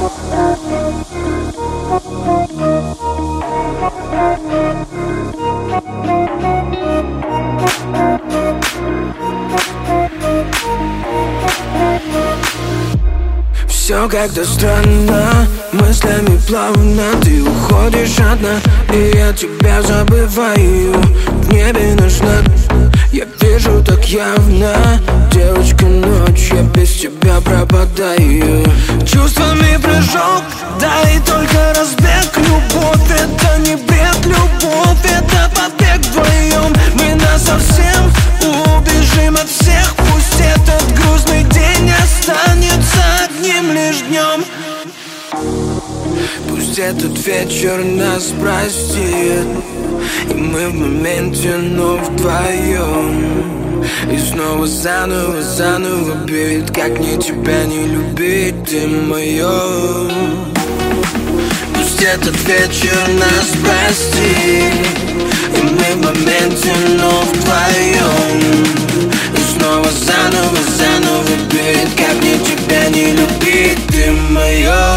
Все как-то странно, мыслями плавно ты уходишь одна, и я тебя забываю. В небе наш знак, я вижу так явно. Девочка, ночь, я без тебя пропадаю. Чувствами прыжок, да и только разбег. Любовь это не бред, любовь это побег. Вдвоем мы насовсем убежим от всех. Пусть этот грустный день останется одним лишь днем. Пусть этот вечер нас простит, и мы в моменте, но вдвоем. И снова заново бит. Как мне тебя не любить, ты моё. Пусть этот вечер нас простит, и мы в моменте, но вдвоем. И снова заново бит. Как мне тебя не любить, ты моё.